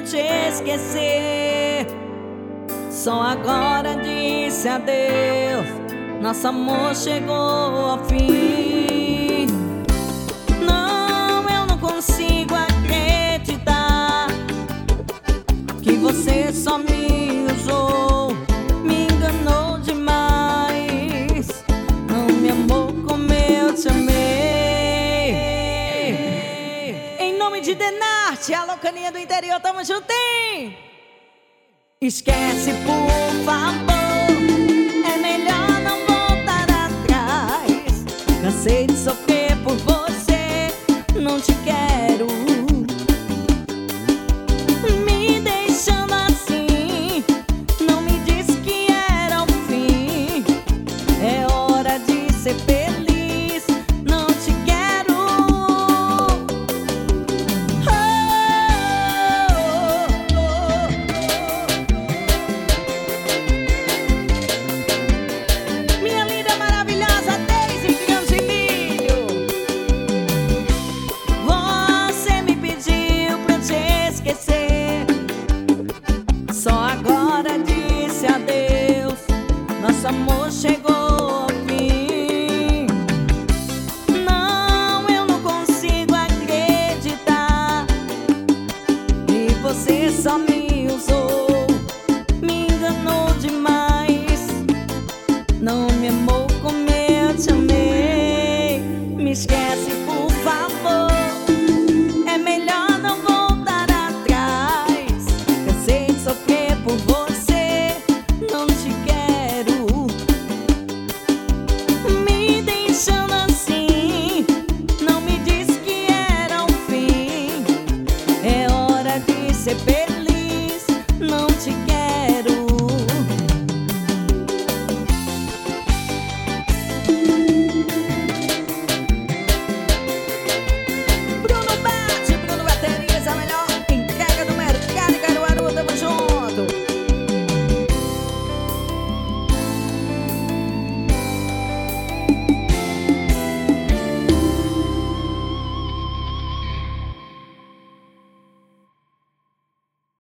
te esquecer. Só agora disse adeus, nosso amor chegou ao fim. Não, eu não consigo acreditar que você só me usou, me enganou demais, não me amou como eu te amei. Em nome de Denarte, a loucaninha do interior, tamo juntinho. Esquece, por favor, é melhor não voltar atrás. Cansei de sofrer por você, não te quero